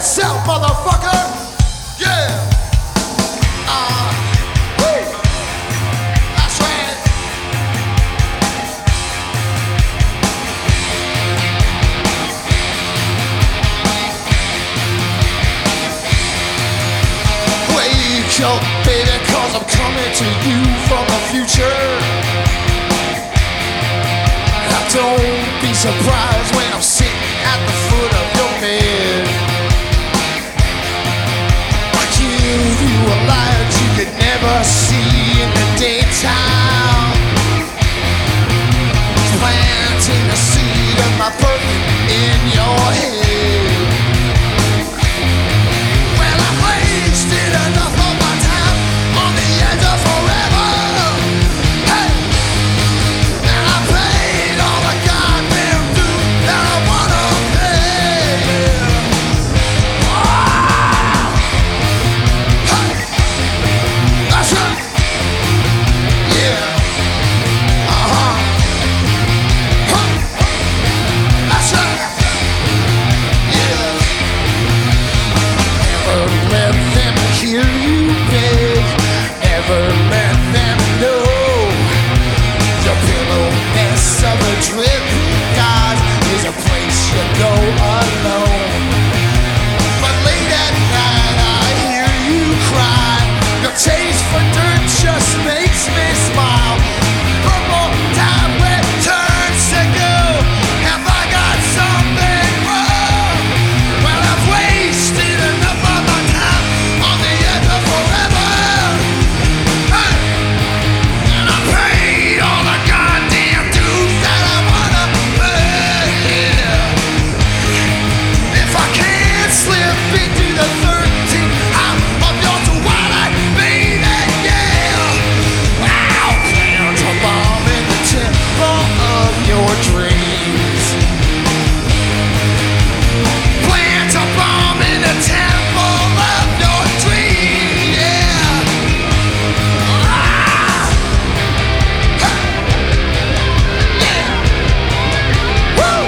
yourself, motherfucker. Yeah. Woo. That's right. Wake up, baby, 'cause I'm coming to you from the future. Now don't be surprised when I'm sitting at the foot of your bed. I give you a light you could never see in the daytime, planting the seed of my purpose in your head. Well, I wasted enough of my time on the edge of forever. Hey, and I paid all the goddamn dues that I wanna pay. Hey, that's right. Yeah. That's right. Yeah. Never let them hear you beg. Never let them know your pillow mess of a dripping God is a place you go alone. But late at night I hear you cry. Your taste for dirt just makes me smile. Purple time when it turns to gold. Have I got something wrong? Well, I've wasted enough of my time on the edge of forever. Hey, and I paid all the goddamn dues that I wanna pay. If I can't slip into the 13th house of your twilight, baby, yeah, I'll plant a bomb in the temple of your dreams. Plant a bomb in the temple of your dreams, yeah. Ah, hey, yeah. Woo.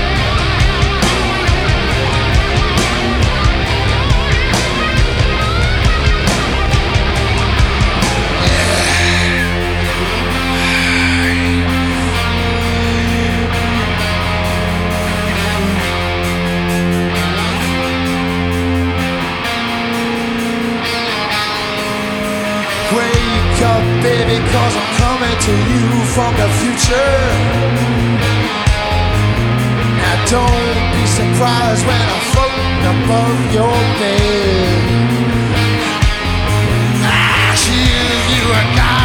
Wake up, baby, 'cause I'm coming to you from the future. Now don't be surprised when I'm floating above your bed. I give you a